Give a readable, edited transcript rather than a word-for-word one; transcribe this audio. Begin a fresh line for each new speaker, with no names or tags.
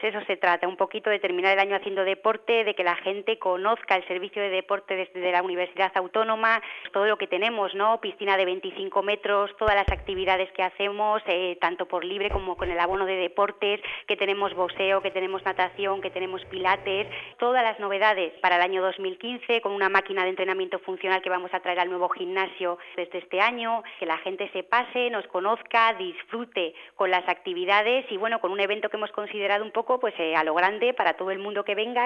eso se trata, un poquito de terminar el año haciendo deporte, de que la gente conozca el servicio de deporte desde la Universidad Autónoma, todo lo que tenemos, ¿no? Piscina de 25 metros, todas las actividades que hacemos, tanto por libre como con el abono de deportes, que tenemos boxeo, que tenemos natación, que tenemos pilates, todas las novedades para el año 2015, con una máquina de entrenamiento funcional que vamos a traer al nuevo gimnasio desde este año, que la gente se pase, nos conozca, disfrute con las actividades y bueno, con un evento que hemos considerado un poco pues a lo grande para todo el mundo que venga.